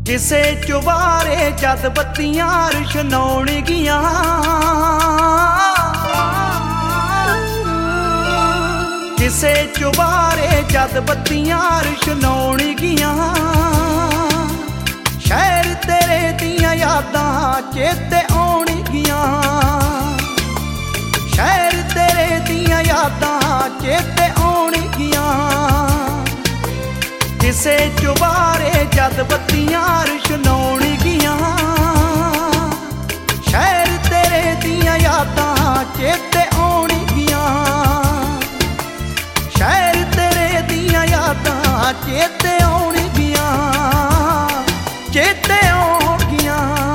ਕਿਸੇ ਚੁਬਾਰੇ ਜਦ ਬੱਤੀਆਂ ਰੁਸ਼ਨਾਉਣਗੀਆਂ, ਕਿਸੇ ਚੁਬਾਰੇ ਜਦ ਬੱਤੀਆਂ ਰੁਸ਼ਨਾਉਣਗੀਆਂ। ਸ਼ਹਿਰ ਤੇਰੇ ਦੀਆਂ ਯਾਦਾਂ ਚੇਤੇ ਆਉਣਗੀਆਂ, ਸ਼ਹਿਰ ਤੇਰੇ ਦੀਆਂ ਯਾਦਾਂ ਚੇਤੇ ਆਉਣਗੀਆਂ। ਕਿਸੇ ਚੁਬਾਰੇ ਜਦ ਬੱਤੀਆਂ ਰੁਸ਼ਨਾਉਣਗੀਆਂ, ਸ਼ਹਿਰ ਤੇਰੇ ਦੀਆਂ ਯਾਦਾਂ ਚੇਤੇ ਆਉਣਗੀਆਂ, ਸ਼ਹਿਰ ਤੇਰੇ ਦੀਆਂ ਯਾਦਾਂ ਚੇਤੇ ਆਉਣਗੀਆਂ, ਚੇਤੇ ਆਉਣਗੀਆਂ।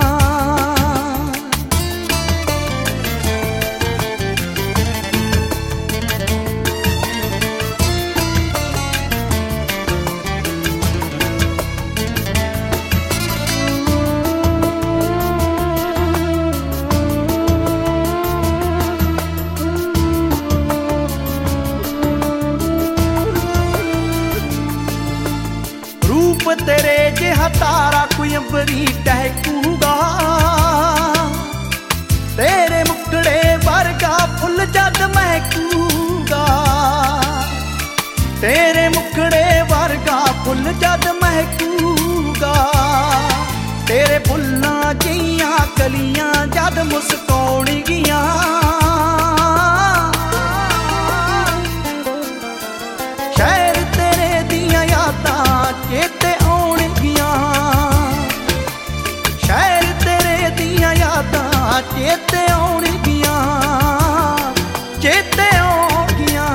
ਰੂਪ ਤੇਰੇ ਜਿਹਾ ਤਾਰਾ ਕੋਈ ਅੰਬਰੀ ਟਹਿਕੂਗਾ, ਤੇਰੇ ਮੁਖੜੇ ਵਰਗਾ ਫੁੱਲ ਜਦ ਮਹਿਕੂਗਾ, ਤੇਰੇ ਮੁਖੜੇ ਵਰਗਾ ਫੁੱਲ ਜਦ ਮਹਿਕੂਗਾ। ਤੇਰੇ ਫੁੱਲਾਂ ਜਿਹੀਆਂ ਕਲੀਆਂ ਜਦ ਮੁਸਕਾਉਣਗੀਆਂ, ਸ਼ਹਿਰ ਤੇਰੇ ਦੀਆਂ ਯਾਦਾਂ ਚੇਤੇ ਆਉਣਗੀਆਂ, ਸ਼ਹਿਰ ਤੇਰੇ ਦੀਆਂ ਯਾਦਾਂ ਚੇਤੇ ਆਉਣਗੀਆਂ, ਚੇਤੇ ਆਉਣਗੀਆਂ।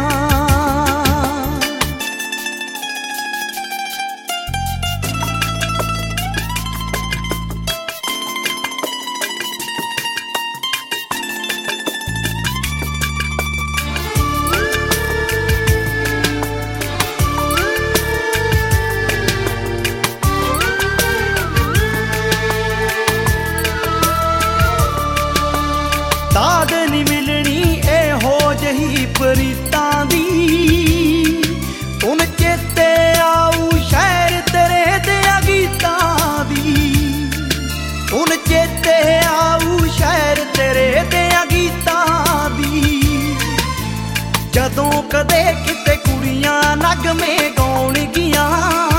ਦਾਦ ਨੀ ਮਿਲਣੀ ਇਹੋ ਜਿਹੀ ਪ੍ਰੀਤਾਂ ਦੀ, ਹੁਣ ਚੇਤੇ ਆਊ ਸ਼ਹਿਰ ਤੇਰੇ ਦਿਆਂ ਗੀਤਾਂ ਦੀ, ਹੁਣ ਚੇਤੇ ਆਊ ਸ਼ਹਿਰ ਤੇਰੇ ਦਿਆਂ ਗੀਤਾਂ ਦੀ। ਜਦੋਂ ਕਦੇ ਕਿਤੇ ਕੁੜੀਆਂ ਨਗਮੇ ਗਾਉਣਗੀਆਂ,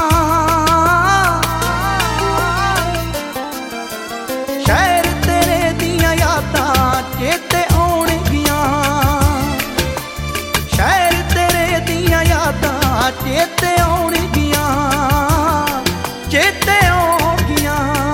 ਸ਼ਹਿਰ ਤੇਰੇ ਦੀਆਂ ਯਾਦਾਂ ਚੇਤੇ ਆਉਣਗੀਆਂ, ਸ਼ਹਿਰ ਤੇਰੇ ਦੀਆਂ ਯਾਦਾਂ ਚੇਤੇ ਆਉਣਗੀਆਂ, ਚੇਤੇ ਆਉਣਗੀਆਂ।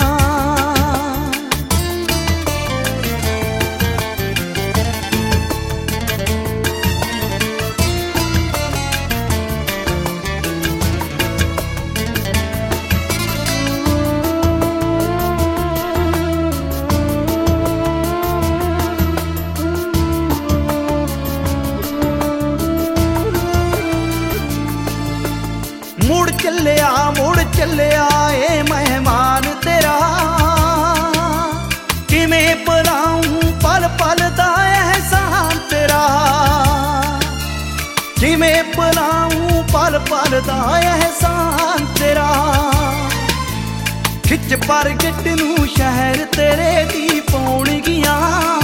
ਮੁੜ ਚੱਲਿਆ ਏ ਮਹਿਮਾਨ ਤੇਰਾ, ਕਿਵੇਂ ਭੁਲਾਊਂ ਪਲ ਪਲ ਦਾ ਅਹਿਸਾਨ ਤੇਰਾ, ਕਿਵੇਂ ਭੁਲਾਊਂ ਪਲ ਪਲ ਦਾ ਅਹਿਸਾਨ ਤੇਰਾ। ਖਿੱਚ ਪ੍ਰਗਟ ਨੂੰ ਸ਼ਹਿਰ ਤੇਰੇ ਦੀ ਪਾਉਣਗੀਆਂ,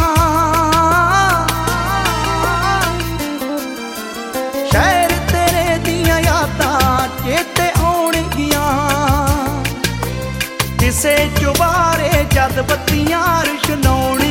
ਸ਼ਹਿਰ ਤੇਰੇ ਦੀਆਂ ਯਾਦਾਂ ਚੇਤੇ ਆਉਣਗੀਆਂ। ਕਿਸੇ ਚੁਬਾਰੇ ਜਦ ਬੱਤੀਆਂ ਰੁਸ਼ਨਾਉਣ